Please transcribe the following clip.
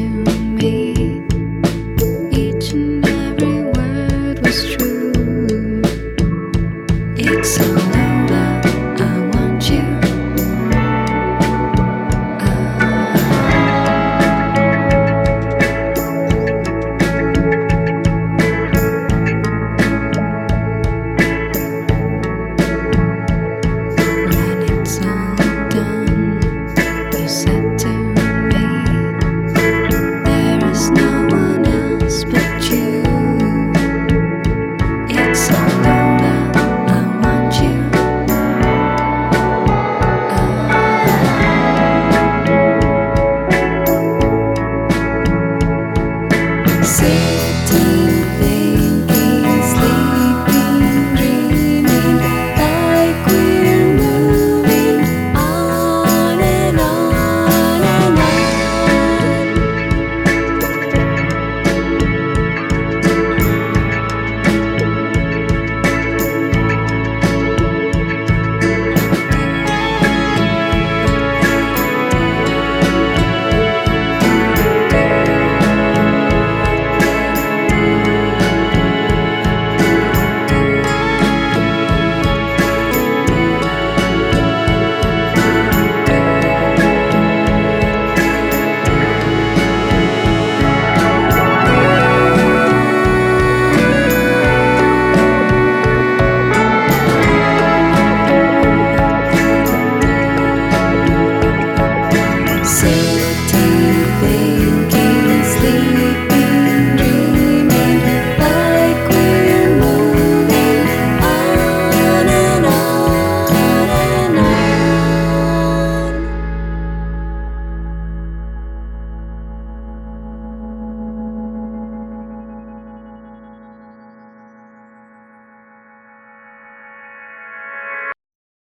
me, each and every word was true. It's all over, I want you. When it's all done, you said to me, there is no one else but you. It's all over, I want you. City